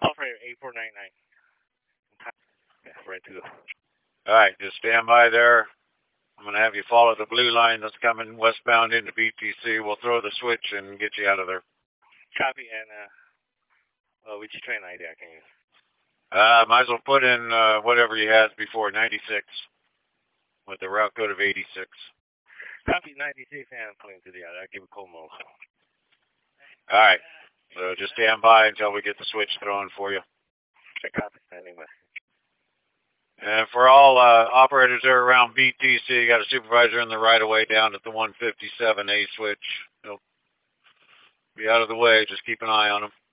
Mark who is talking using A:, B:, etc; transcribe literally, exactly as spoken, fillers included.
A: Operator eight four nine nine. Yeah, right to go.
B: All right, just stand by there. I'm going to have you follow the blue line that's coming westbound into B T C. We'll throw the switch and get you out of there.
A: Copy, and uh, uh which train I D I can use?
B: Uh, might as well put in uh, whatever you had before, ninety-six, with the route code of eighty-six.
A: Copy, ninety-six, and I'm pulling to the other. I give a Como.
B: All right, so just stand by until we get the switch thrown for you.
A: Copy, standing by.
B: And for all uh, operators there around B T C, you got a supervisor in the right of way down at the one fifty-seven A switch. He'll be out of the way. Just keep an eye on him.